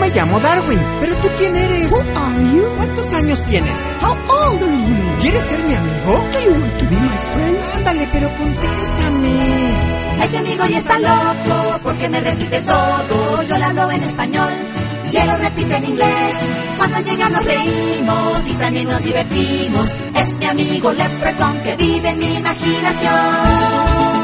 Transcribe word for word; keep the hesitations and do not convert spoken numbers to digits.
me llamo Darwin. ¿Pero tú quién eres? Who are you? ¿Cuántos años tienes? How old are you? ¿Quieres ser mi amigo? Do you want to be my friend? Ándale, pero contéstame. Este amigo ya está loco porque me repite todo. Yo le hablo en español y él lo repite en inglés. Cuando llega nos reímos y también nos divertimos. Es mi amigo Leprechaun que vive en mi imaginación.